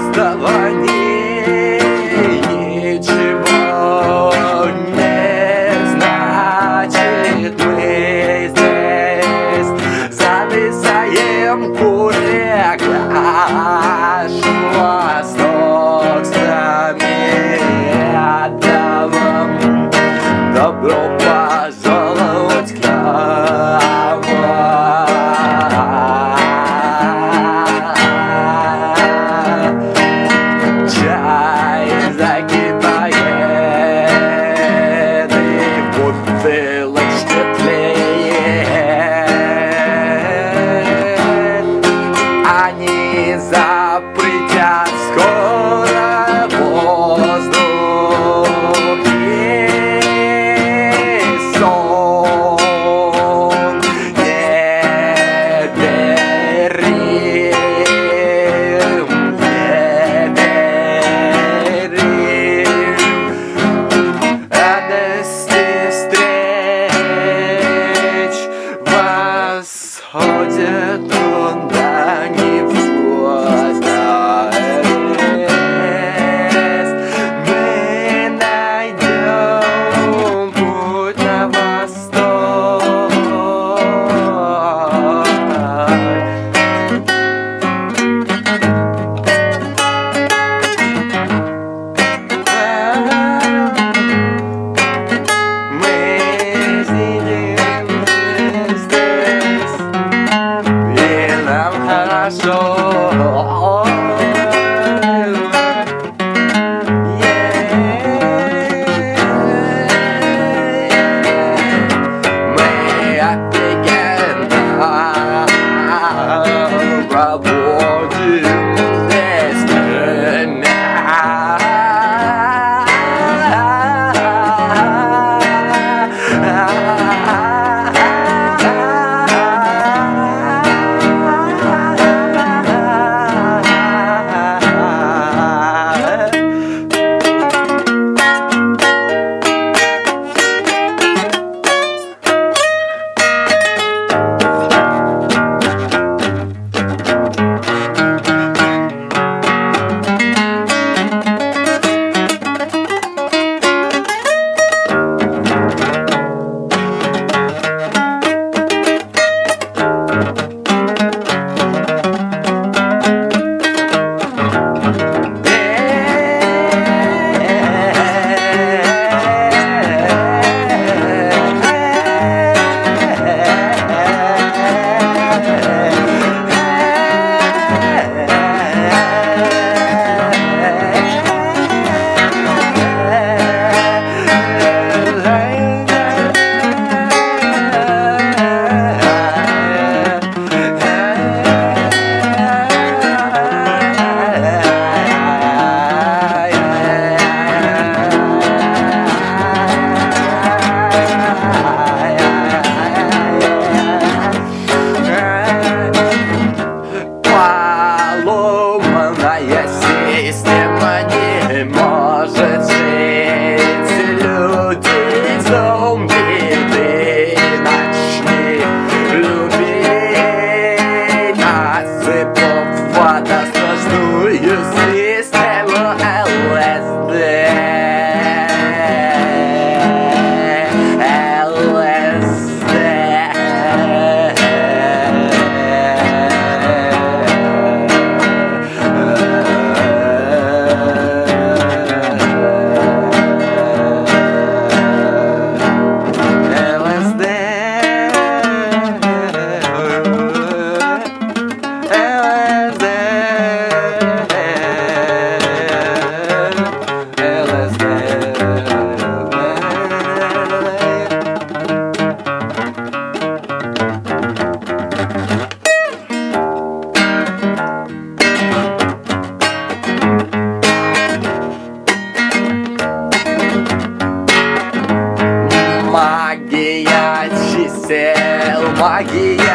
расставании ничего не значит. Мы здесь зависаем куре, каш восток с нами отдавам. Добро пожаловать к нам. Чай закипает, и в бутылочке тлеет. Они запретят скоро воздух и сон. Не верим, радости встреч восходит туда не возраст. Мы найдем путь на восток. Мы сидим здесь, и нам хорошо. Мы офигенно проводим здесь время. Поломанная система не может жить. Люди зомби, ты начни любить, осыпав водосложную систему ЛСД. Магия чисел, магия